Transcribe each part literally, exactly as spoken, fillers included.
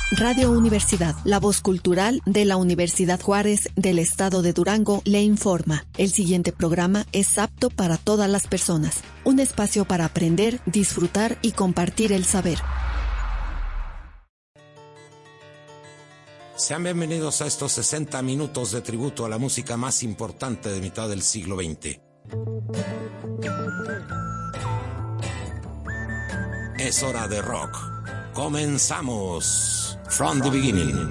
Radio Universidad, la voz cultural de la Universidad Juárez del Estado de Durango, le informa. El siguiente programa es apto para todas las personas. Un espacio para aprender, disfrutar y compartir el saber. Sean bienvenidos a estos sesenta minutos de tributo a la música más importante de mitad del siglo veinte. Es hora de rock. Comenzamos. From the beginning.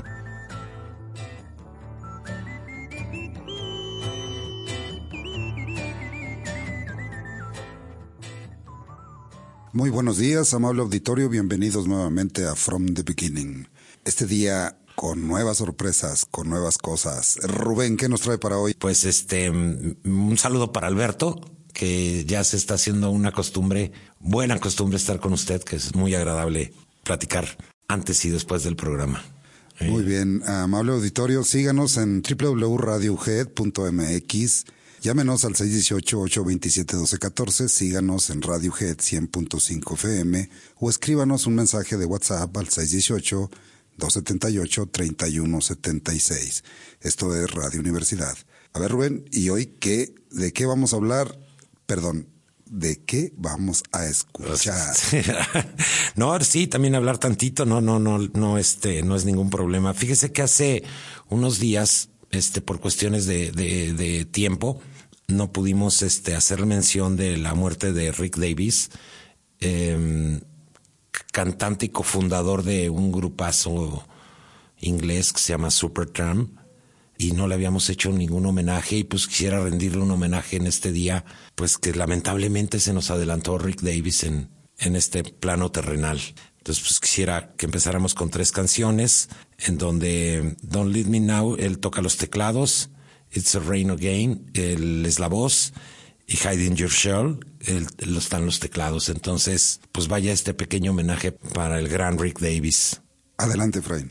Muy buenos días, amable auditorio. Bienvenidos nuevamente a From the Beginning. Este día con nuevas sorpresas, con nuevas cosas. Rubén, ¿qué nos trae para hoy? Pues este, un saludo para Alberto, que ya se está haciendo una costumbre, buena costumbre estar con usted, que es muy agradable platicar antes y después del programa. Muy bien, amable auditorio, síganos en doble u doble u doble u punto radio u g e d punto m x, llámenos al seis uno ocho, ocho dos siete, uno dos uno cuatro, síganos en Radio U G E D cien punto cinco F M o escríbanos un mensaje de WhatsApp al seis uno ocho, dos siete ocho, tres uno siete seis. Esto es Radio Universidad. A ver, Rubén, ¿y hoy qué, de qué vamos a hablar? Perdón, ¿de qué vamos a escuchar? No, sí, también hablar tantito, no, no, no, no, este, no es ningún problema. Fíjese que hace unos días, este, por cuestiones de, de, de tiempo, no pudimos, este, hacer mención de la muerte de Rick Davies, eh, cantante y cofundador de un grupazo inglés que se llama Supertramp. Y no le habíamos hecho ningún homenaje y pues quisiera rendirle un homenaje en este día, pues que lamentablemente se nos adelantó Rick Davies en, en este plano terrenal. Entonces pues quisiera que empezáramos con tres canciones en donde Don't Leave Me Now, él toca los teclados, It's a Rain Again, él es la voz, y Hide in Your Shell, él, él están los teclados. Entonces pues vaya este pequeño homenaje para el gran Rick Davies. Adelante, Efraín.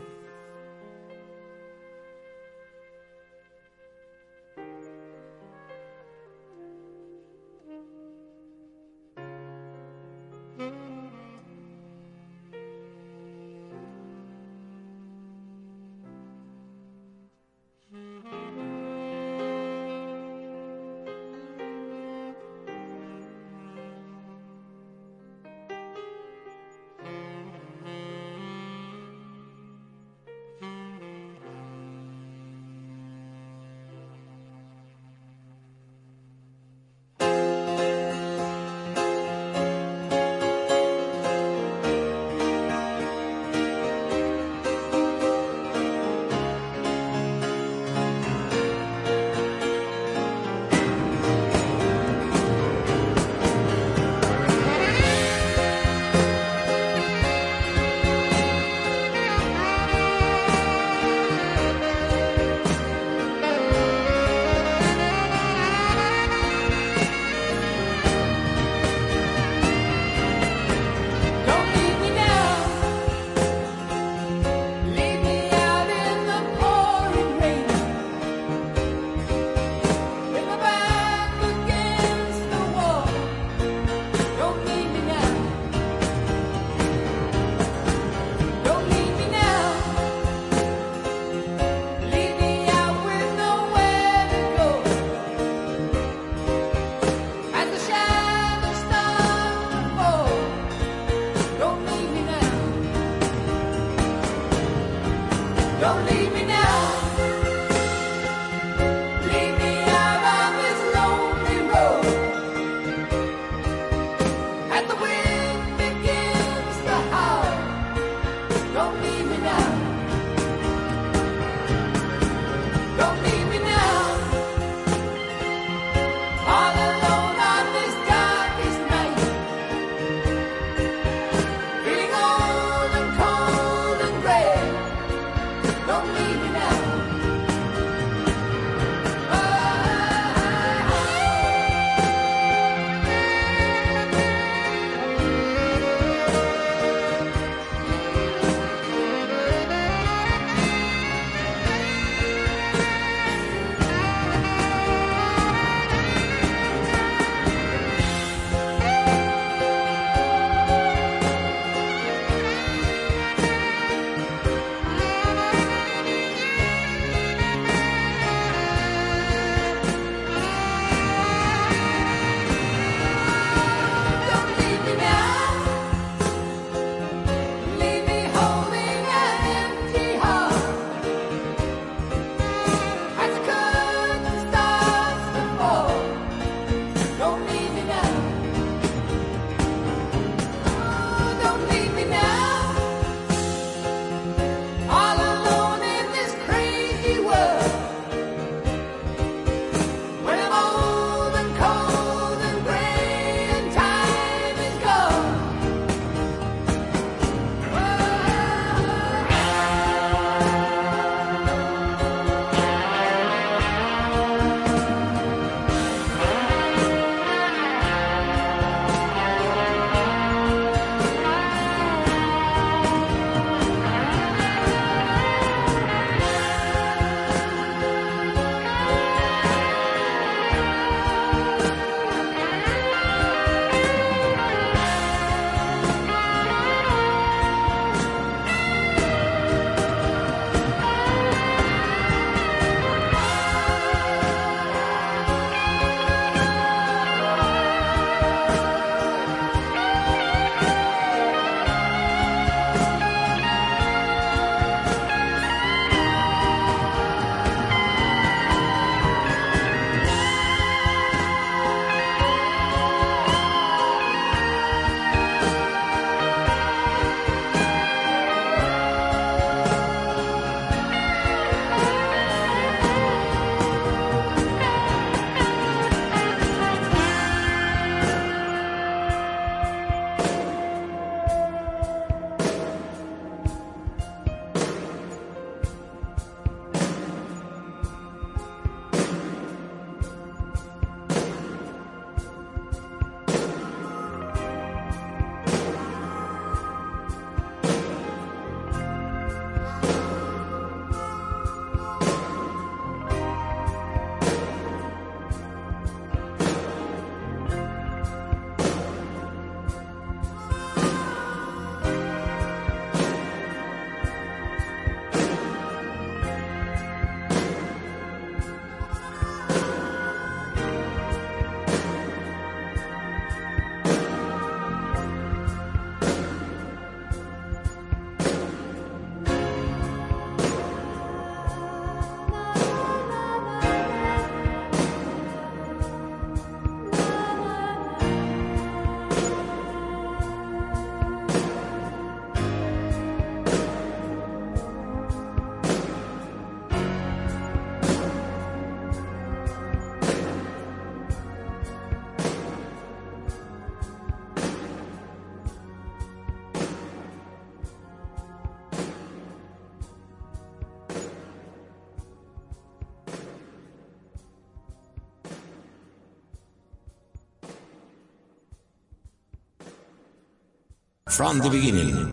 From the beginning.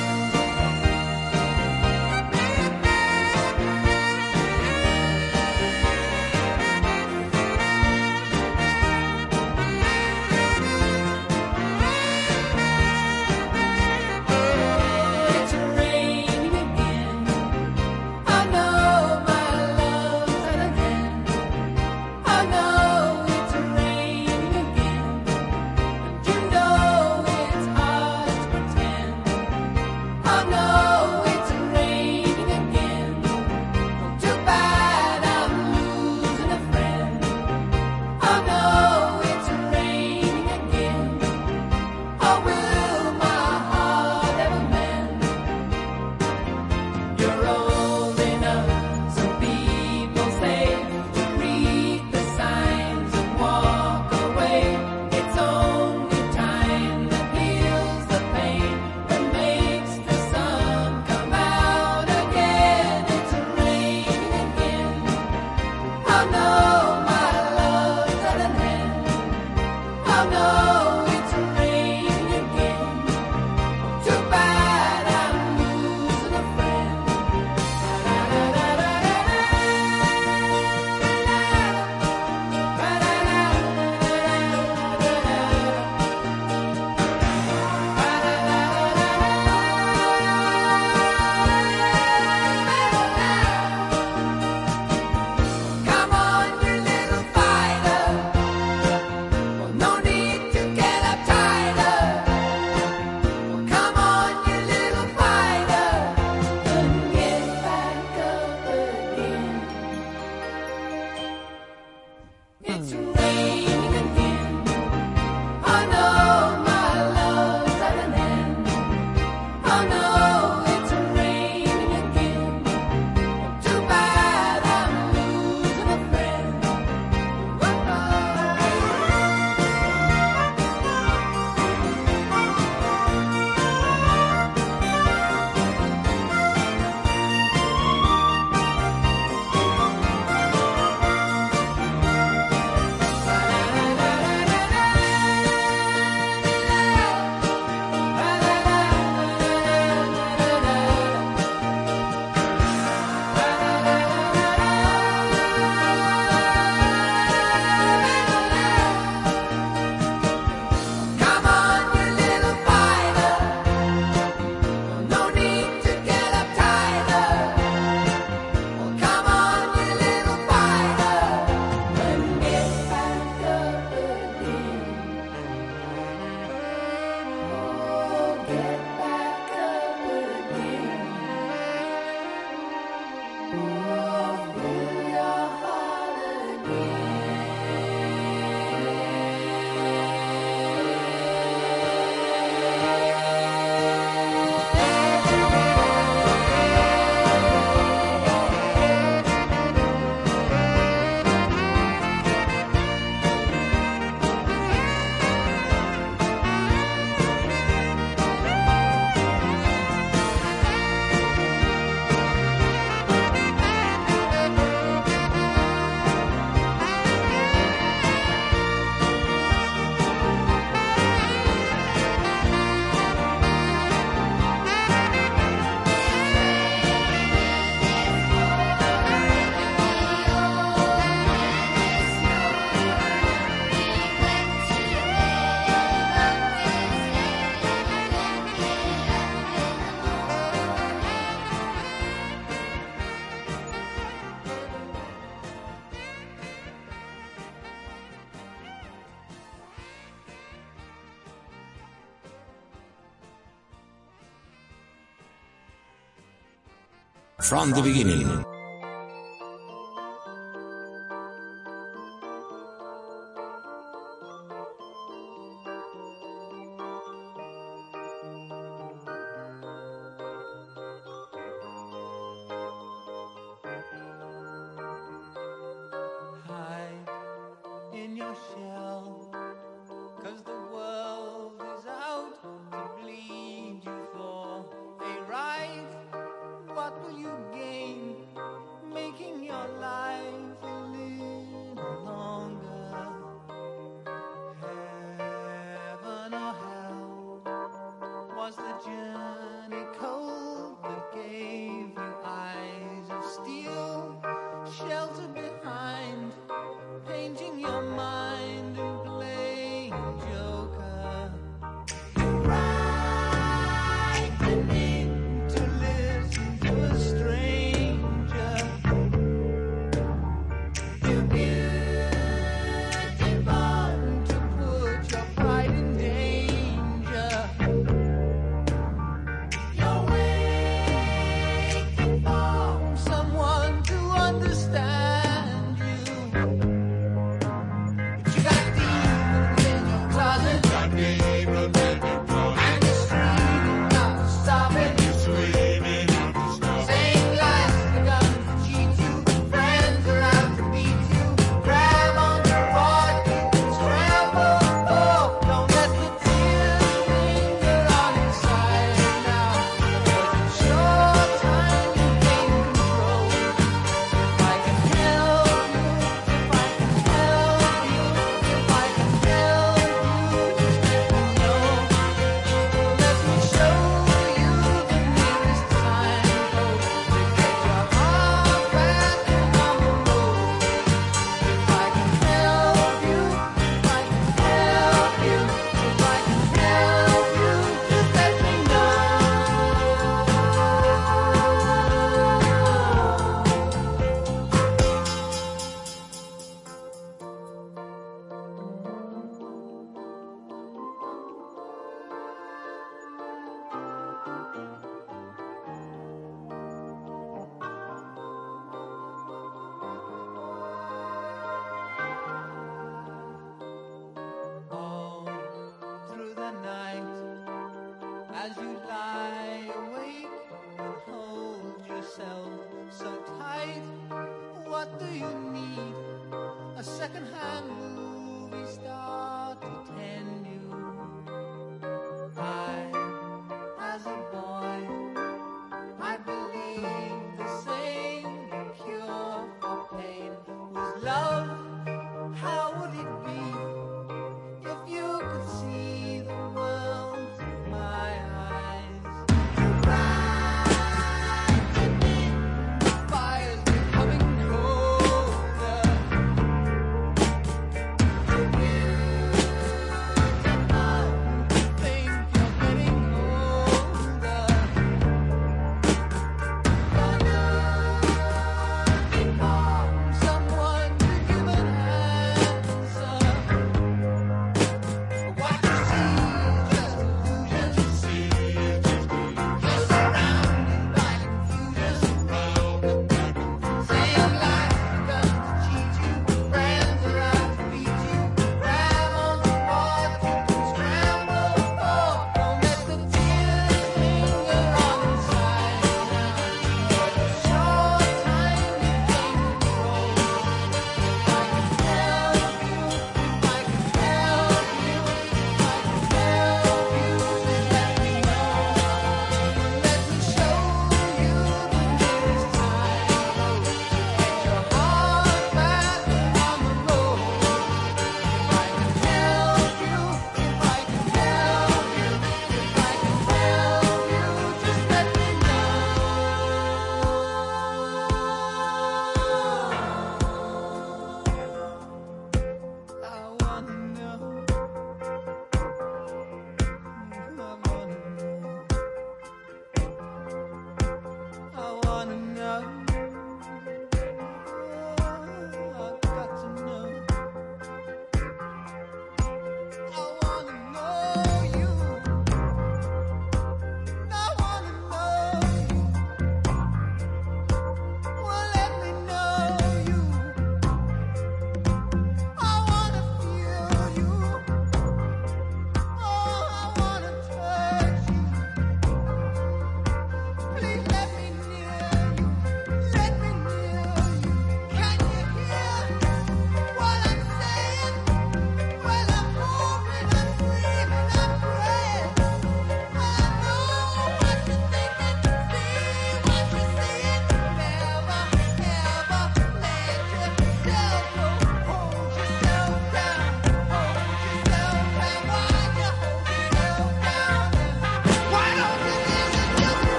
From the beginning.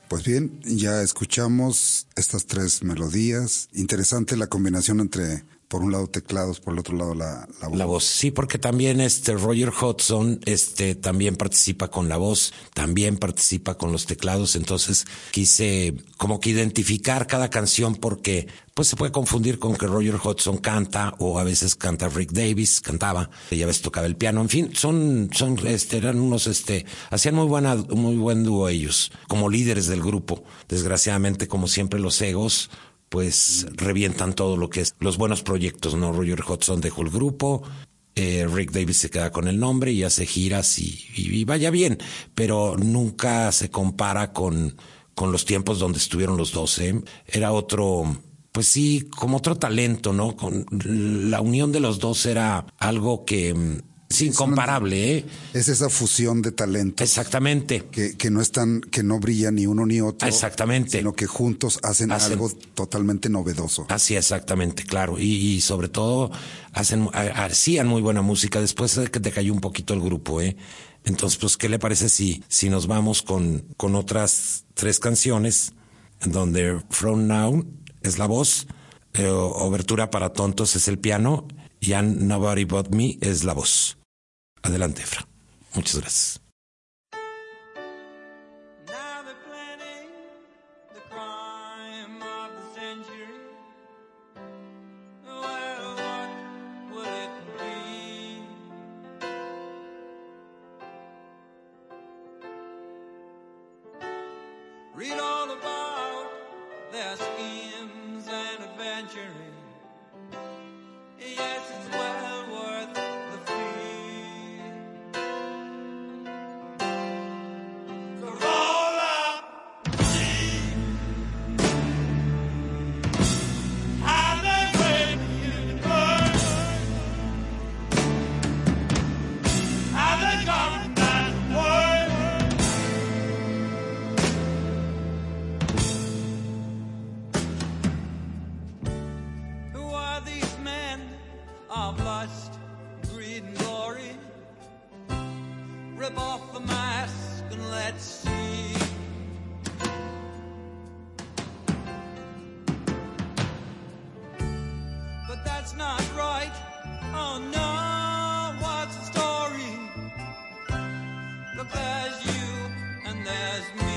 Pues bien, ya escuchamos estas tres melodías. Interesante la combinación entre, por un lado teclados, por el otro lado la, la voz. La voz, sí, porque también este Roger Hodgson este también participa con la voz, también participa con los teclados, entonces quise como que identificar cada canción porque pues se puede confundir con que Roger Hodgson canta o a veces canta Rick Davis, cantaba, y a veces tocaba el piano, en fin, son son este eran unos este hacían muy buena muy buen dúo ellos, como líderes del grupo. Desgraciadamente, como siempre, los egos pues revientan todo lo que es los buenos proyectos, ¿no? Roger Hodgson dejó el grupo, eh, Rick Davis se queda con el nombre y hace giras y, y, y vaya bien, pero nunca se compara con, con los tiempos donde estuvieron los dos, ¿eh? Era otro, pues sí, como otro talento, ¿no? Con la unión de los dos era algo que es incomparable, ¿eh? Es esa fusión de talentos. Exactamente. Que, que no están, que no brilla ni uno ni otro. Exactamente. Sino que juntos hacen, hacen algo totalmente novedoso. Así, exactamente, claro. Y, y sobre todo hacen, hacían muy buena música después de que decayó un poquito el grupo, ¿eh? Entonces, pues, ¿qué le parece si, si nos vamos con, con otras tres canciones en donde From Now es la voz, eh, Obertura para Tontos es el piano y And Nobody But Me es la voz? Adelante, Efra. Muchas gracias. Read all about their schemes and adventuring. Yes, it's well worth the fee. So roll up, see how they break you burn, how they come that word. Who are these men of lust, greed and glory? Rip off the mask and let's see. But that's not right. Oh no, what's the story? Look, there's you and there's me.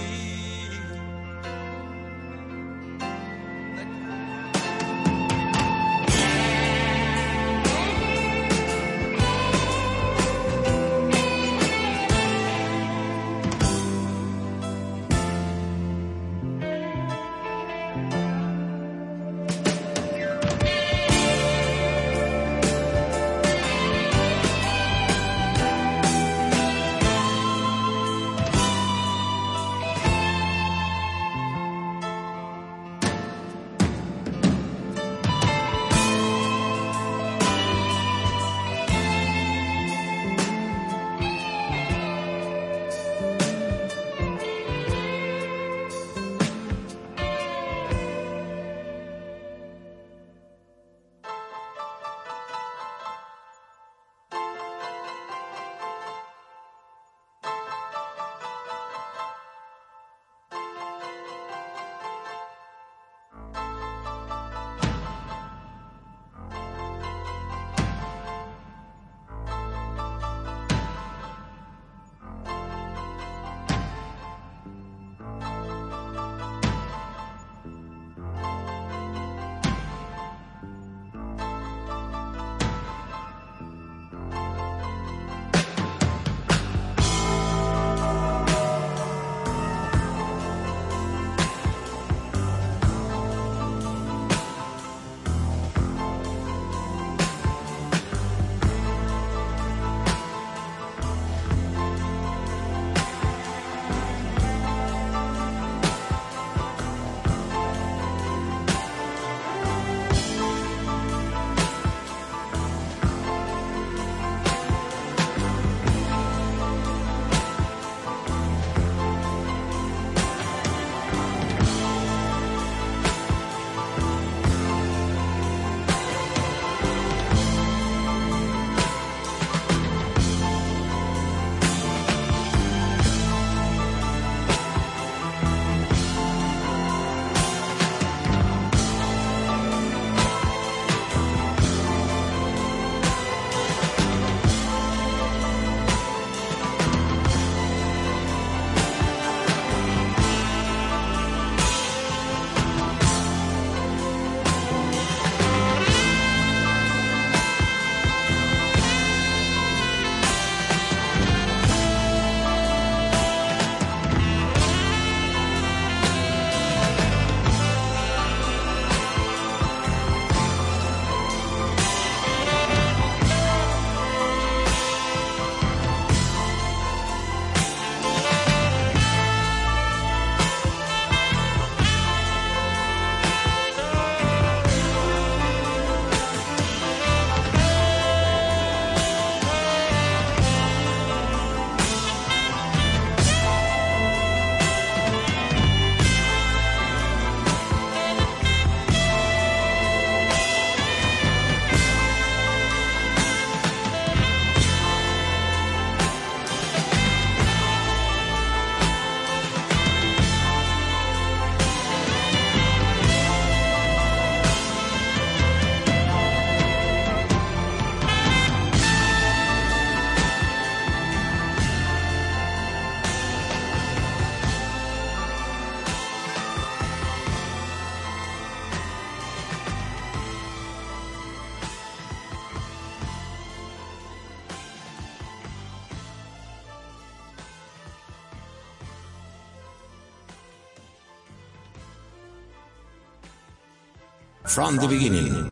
From the beginning.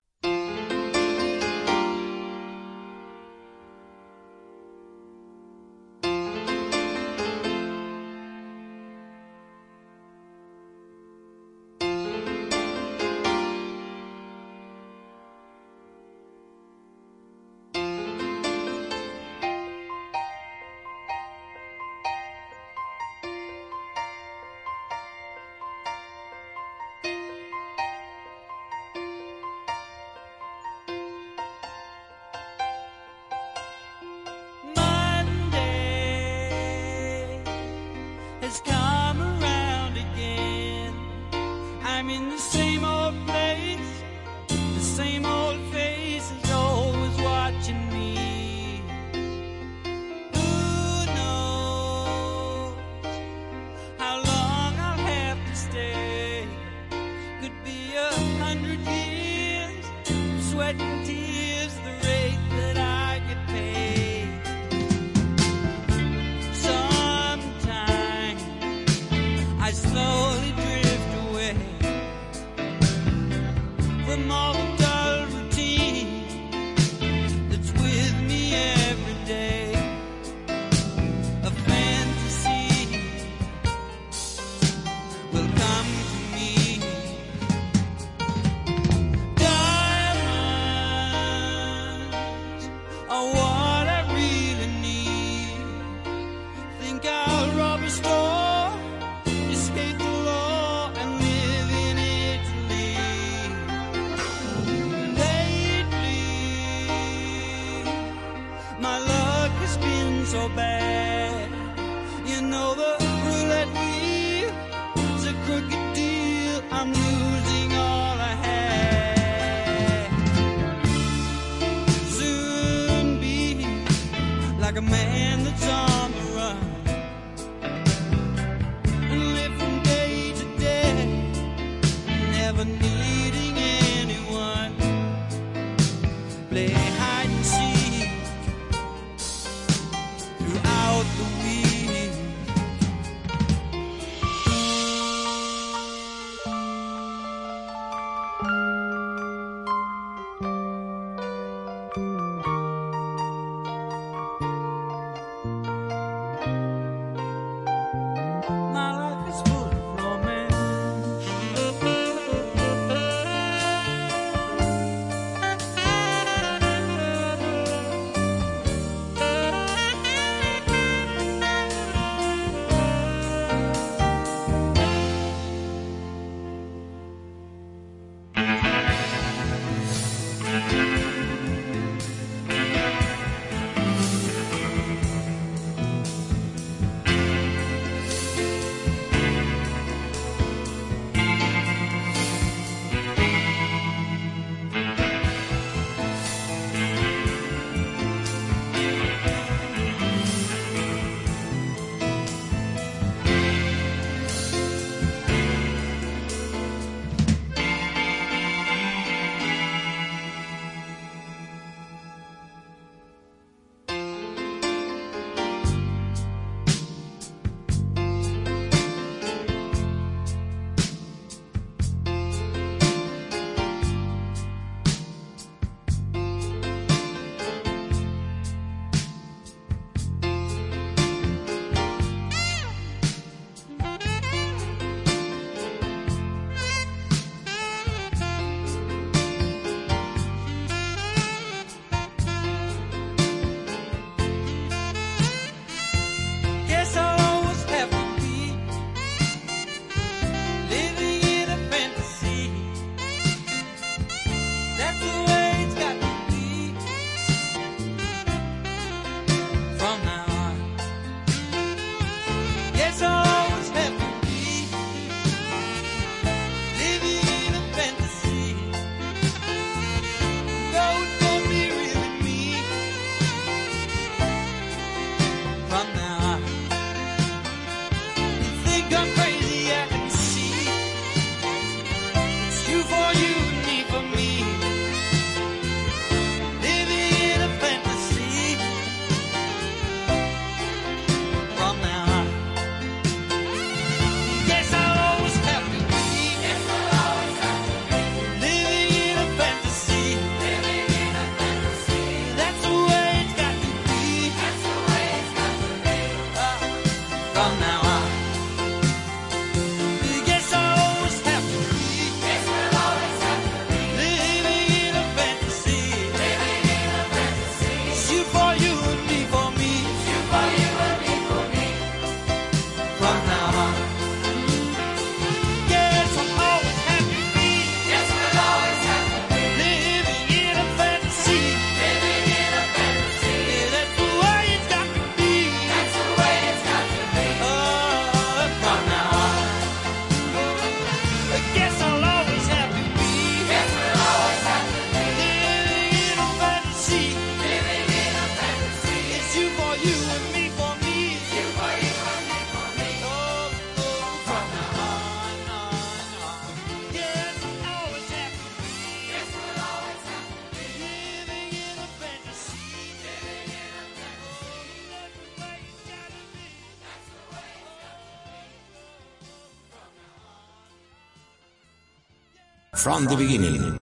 From the beginning.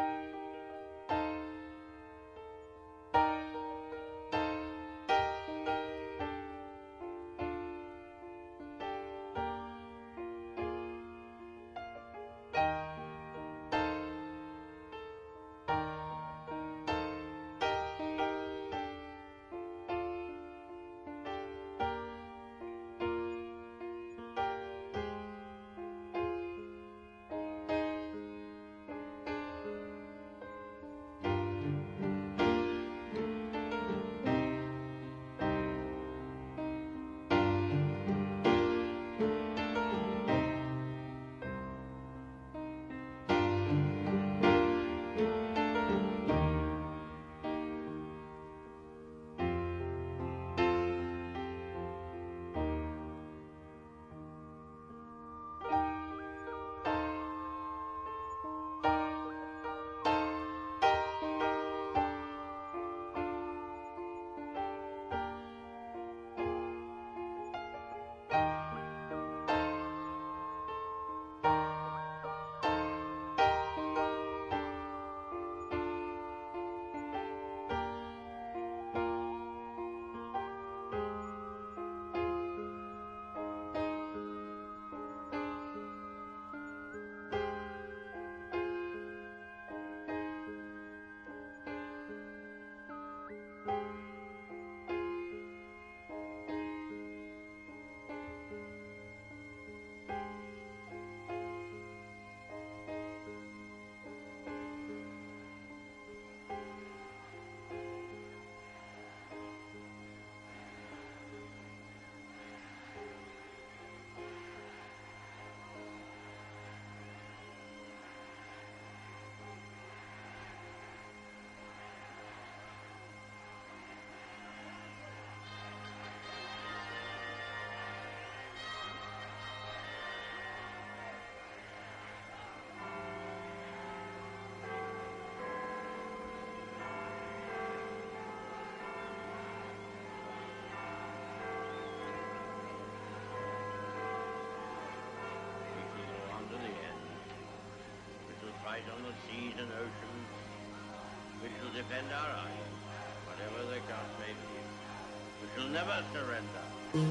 On the seas and oceans, we shall defend our island, whatever the cost may be. We shall never surrender.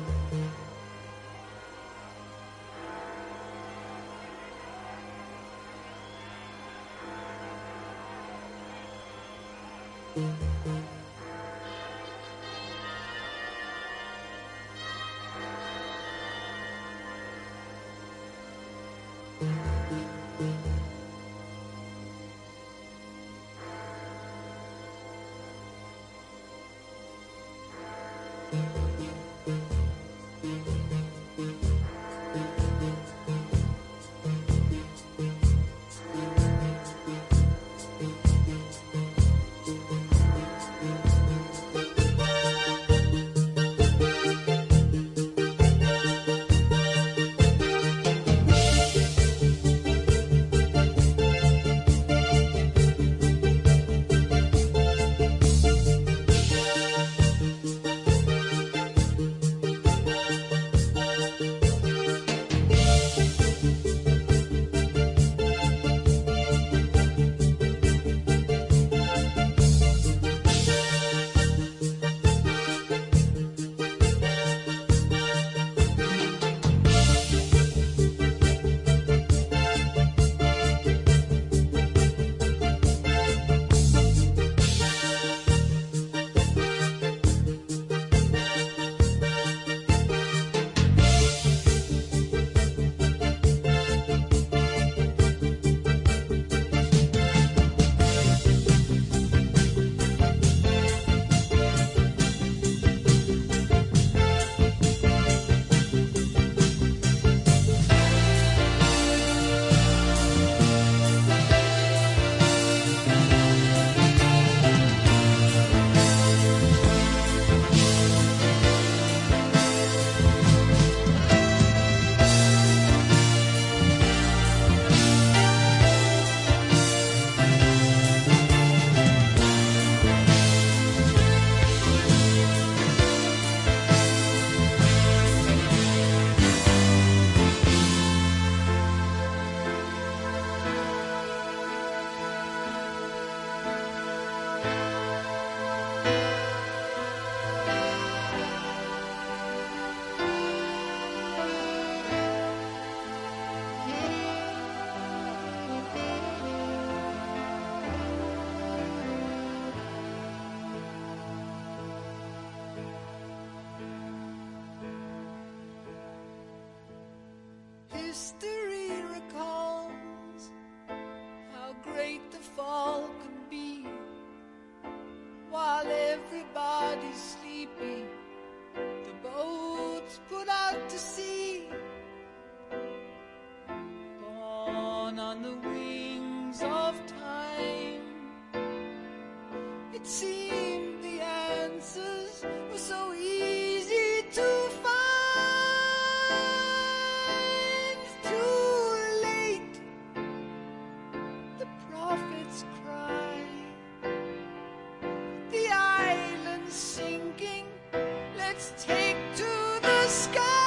history recalls how great the fall could be. While everybody's sleeping, the boats put out to sea. Borne on the wings of time, it seemed the answers were so easy to find. Too late, the prophets cry, the island's sinking, let's take to the sky.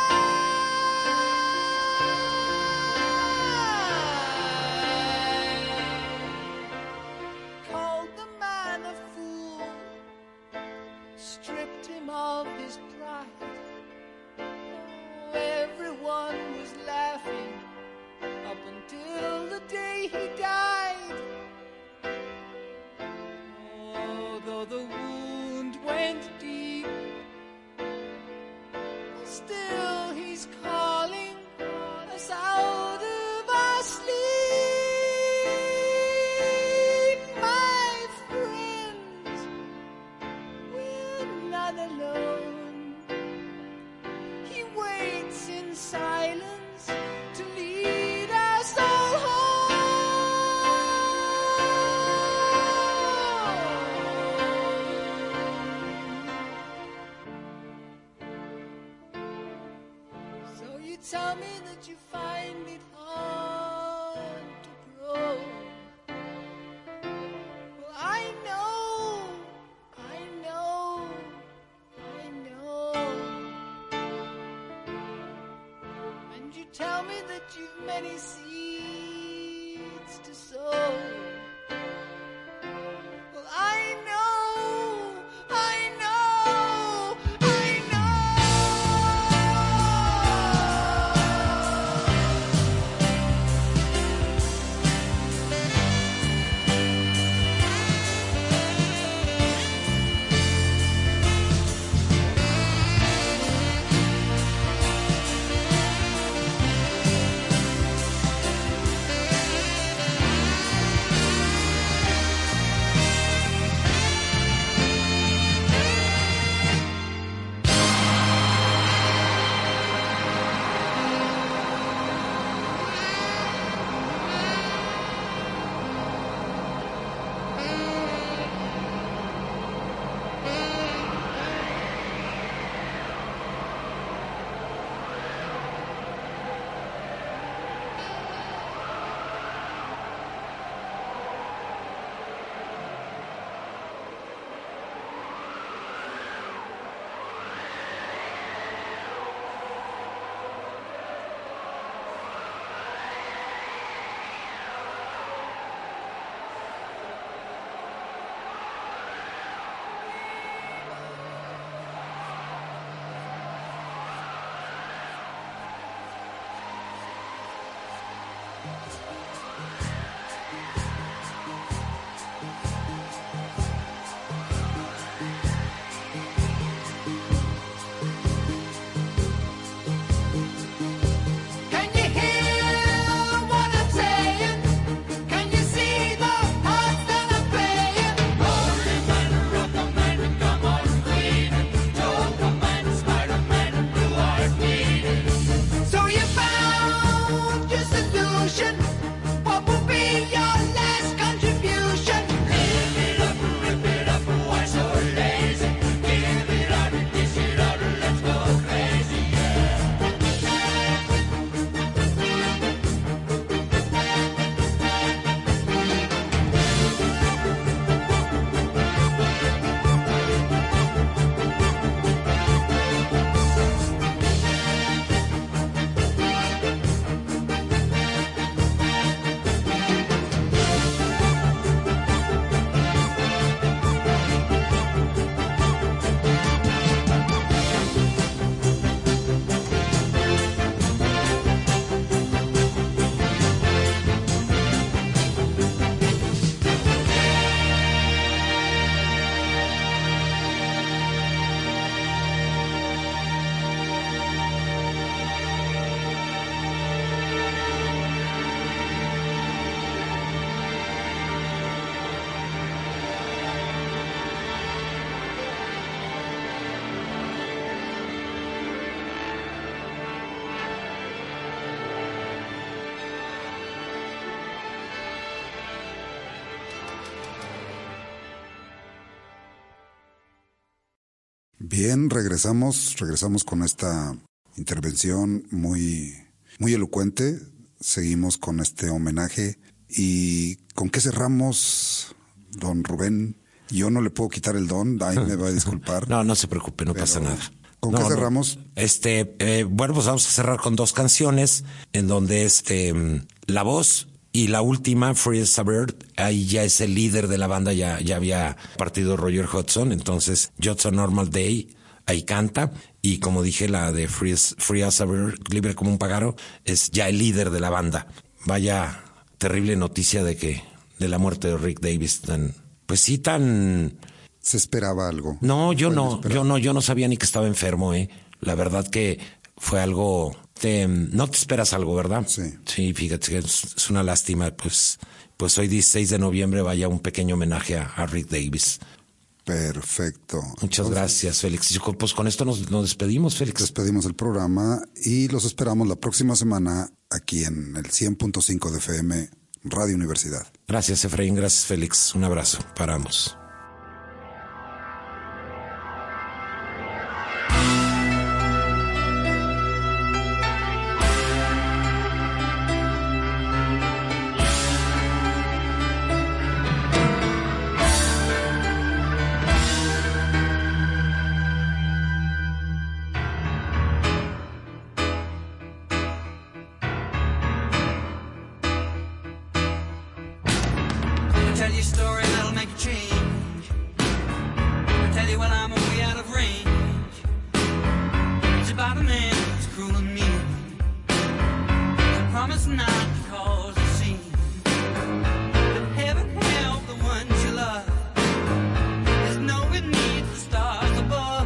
Called the man a fool, stripped him of his pride. Oh, everyone was laughing up until the day he died. Oh, though the wound went deep, still he's calling us out of our sleep. My friends, we're not alone. He waits in silence to lead us all home. So you tell me that you find it hard to grow. Well, I know, I know, I know. And you tell me that you've many seeds to sow. Well, I know, I know, I know. Can you hear what I'm saying? Can you see the parts that I'm playing? Rory Man, Rocker Man, come on, Queen, Joker Man, Spider Man, Blue Eyes Queen. So you found your solution. What will Bien, regresamos, regresamos con esta intervención muy, muy elocuente. Seguimos con este homenaje. ¿Y con qué cerramos, don Rubén? Yo no le puedo quitar el don, ahí me va a disculpar. No, no se preocupe, no Pero, pasa nada. ¿con No, qué no. cerramos? Este, eh, bueno, pues vamos a cerrar con dos canciones en donde este, mm, la voz y la última, Free as a Bird, ahí ya es el líder de la banda, ya, ya había partido Roger Hodgson, entonces Just a Normal Day, ahí canta, y como dije, la de Free as, Free as a Bird, libre como un pájaro, es ya el líder de la banda. Vaya terrible noticia de que, de la muerte de Rick Davis, tan, pues sí, tan... ¿Se esperaba algo? No, yo Fue no, inesperado. yo no, yo no sabía ni que estaba enfermo, eh. La verdad que fue algo, te, no te esperas algo, ¿verdad? Sí. Sí, fíjate que es, es una lástima, pues, pues hoy dieciséis de noviembre vaya un pequeño homenaje a, a Rick Davis. Perfecto. Muchas Entonces, gracias, Félix. Yo, pues con esto nos, nos despedimos, Félix. despedimos el programa y los esperamos la próxima semana aquí en el cien punto cinco de F M Radio Universidad. Gracias, Efraín, gracias, Félix. Un abrazo, paramos. I'll tell you a story that'll make you change. I'll tell you when I'm way out of range. It's about a man who's cruel and mean. I promise not to cause a scene. But heaven help the ones you love. There's no good need for stars above.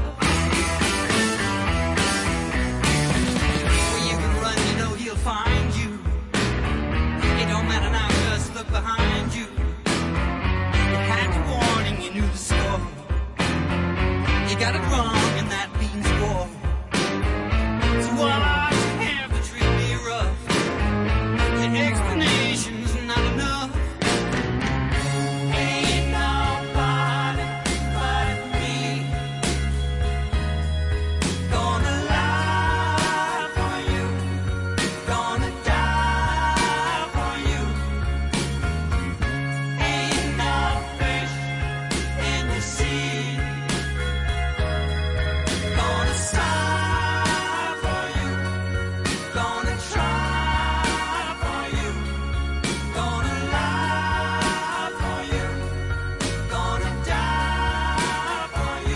Where you can run, you know he'll find you. It don't matter now, just look behind you. You had the warning, you knew the score. You got it wrong and that means war. So why you have to treat me rough? Your explanation's not enough. Ain't nobody but me gonna lie for you, gonna die for you. Ain't no fish in the sea gonna sigh for you, gonna try for you, gonna lie for you, gonna die for you.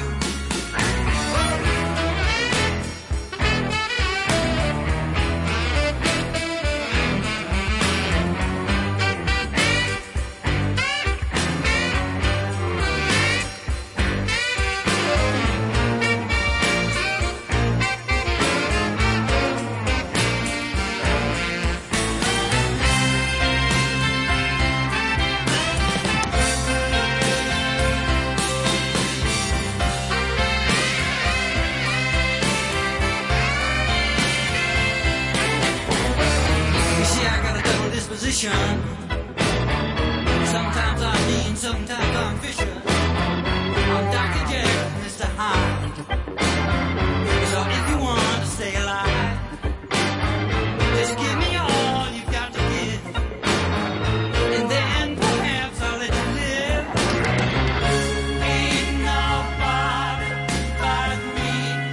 You see, I got a double disposition. Sometimes I'm mean, sometimes I'm vicious. I'm Doctor Jekyll, Mister Hyde. So if you want to stay alive, just give me all you've got to give, and then perhaps I'll let you live. Ain't nobody but me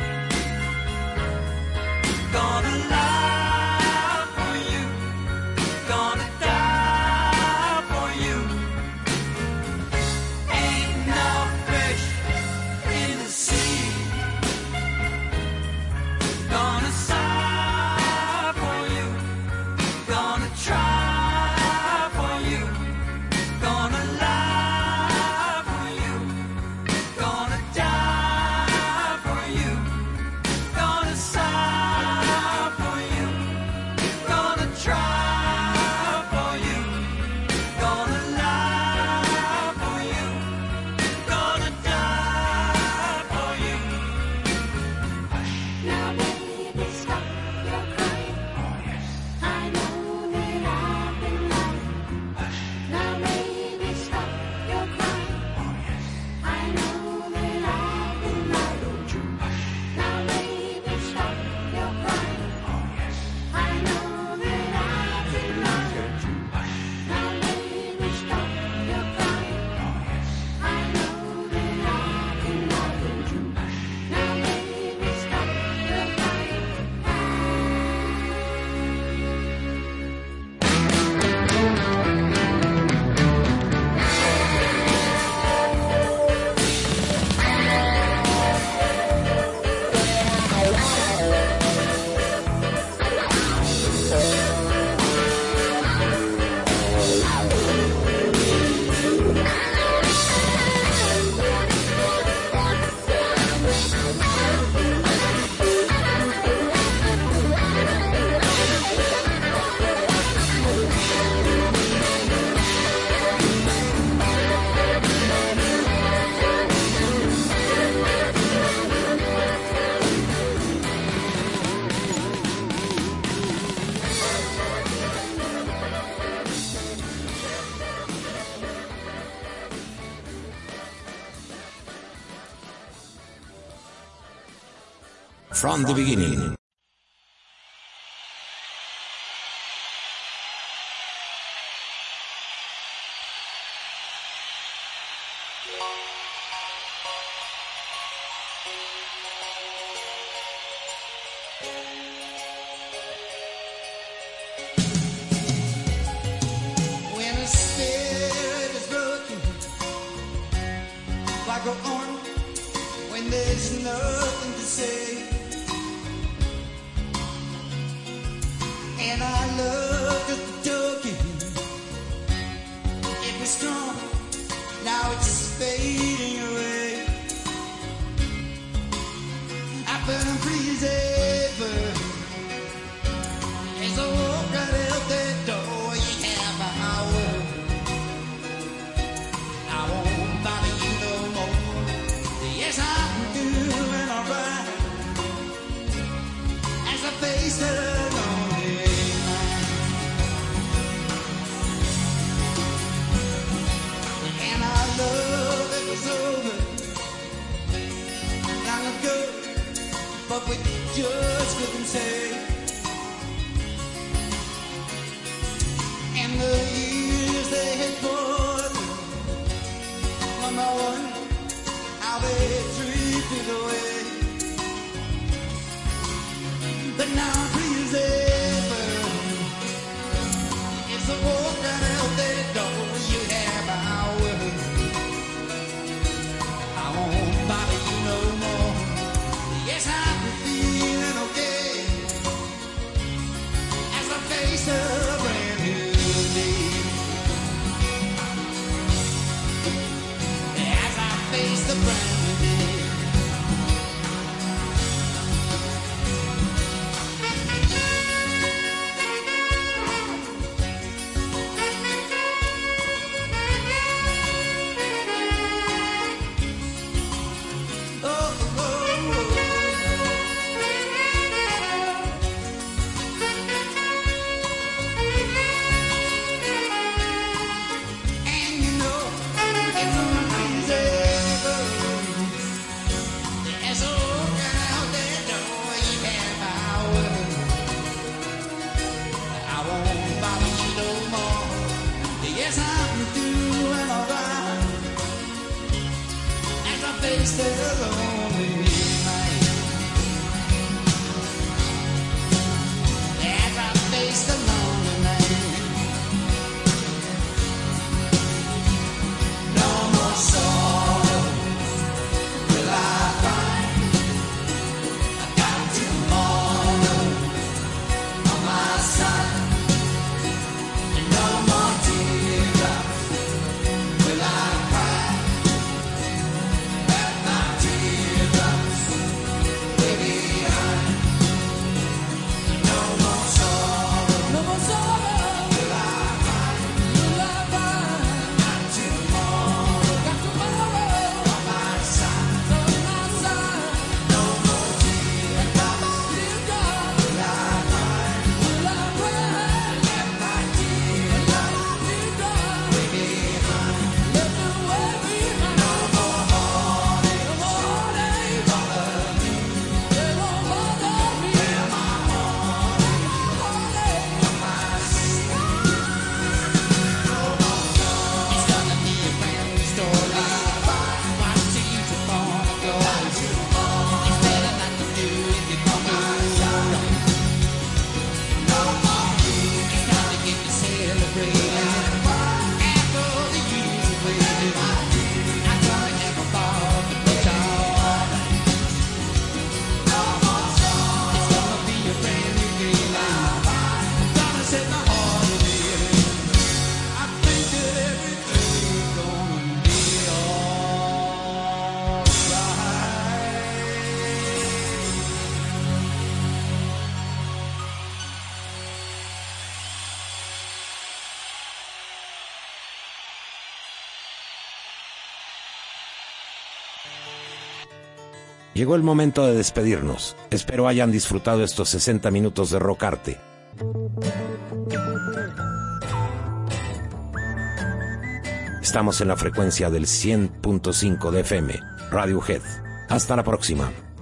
gonna lie for you, gonna die for you. Ain't From the Beginning. When a spirit is broken, why go on when there's nothing to say? And our love just a token, it was strong, now it's fading away. I burn forever as I walk right out that door. You have a hour, I won't bother you no more. Yes, I'm doing alright as I face the lonely night. And our love, it was over long ago, but we just couldn't say. And the years they had poured, one by one, how they drifted away. But now I'm free as ever. It's a walk right out that door. You have a hour, I won't bother you no more. Yes, I'm feeling okay as I face a brand new day. As I face the brand new day. Oh, oh, oh. And you know, it's unreasonable. As I walk out that door, you have power. I won't bother you no more. Yes, I'm doing alright as I face the lonely night. As I face the lonely night. No more sorrow will I find. I got tomorrow on my side. No more teardrops will I cry. Let my teardrops lay behind. No more sorrow, no more sorrow will I find. Will I find? Got tomorrow, got tomorrow on my side, on my side. No more tears, no more teardrops will I find. Will I find? Let my tears, let my teardrops lay behind. Let them way behind. No more heartache, no more heartache bother me. They won't bother me. Well, my heartache, heartache on my side. It's gonna be a brand new story. Watch till you to fall go. It's better not to do if you're gonna do. No more. It's time to get to celebrating. After the usual way. I'm gonna have a ball to put on. No more song. It's gonna be a brand new day. I'm gonna set my heart on it. I think that everything's gonna be alright. Llegó el momento de despedirnos. Espero hayan disfrutado estos sesenta minutos de rockarte. Estamos en la frecuencia del cien punto cinco de F M, Radiohead. Hasta la próxima.